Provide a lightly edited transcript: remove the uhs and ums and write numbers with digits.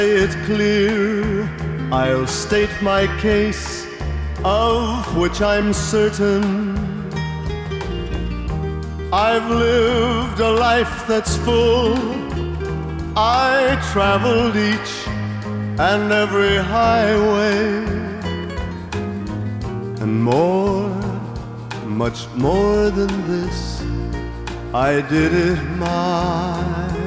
it clear, I'll state my case, of which I'm certain. I've lived a life that's full. I traveled each and every highway, and more, much more than this, I did it my